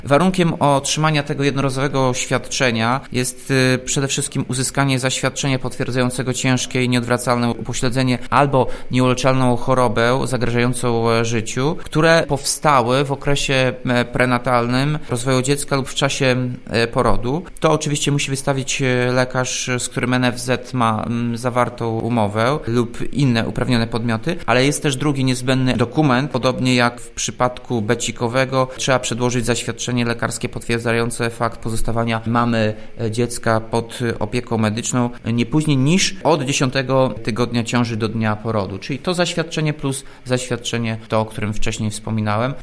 Warunkiem otrzymania tego jednorazowego świadczenia jest przede wszystkim uzyskanie zaświadczenia potwierdzającego ciężkie i nieodwracalne upośledzenie albo nieuleczalną chorobę zagrażającą życiu, które powstały w okresie prenatalnym rozwoju dziecka lub w czasie porodu. To oczywiście musi wystawić lekarz, z którym NFZ ma zawartą umowę lub inne uprawnione podmioty, ale jest też drugi niezbędny dokument, podobnie jak w przypadku becikowego, trzeba przedłożyć zaświadczenie lekarskie potwierdzające fakt pozostawania mamy dziecka pod opieką medyczną nie później niż od 10 tygodnia ciąży do dnia porodu, czyli to zaświadczenie plus zaświadczenie to, o którym wcześniej wspominałem.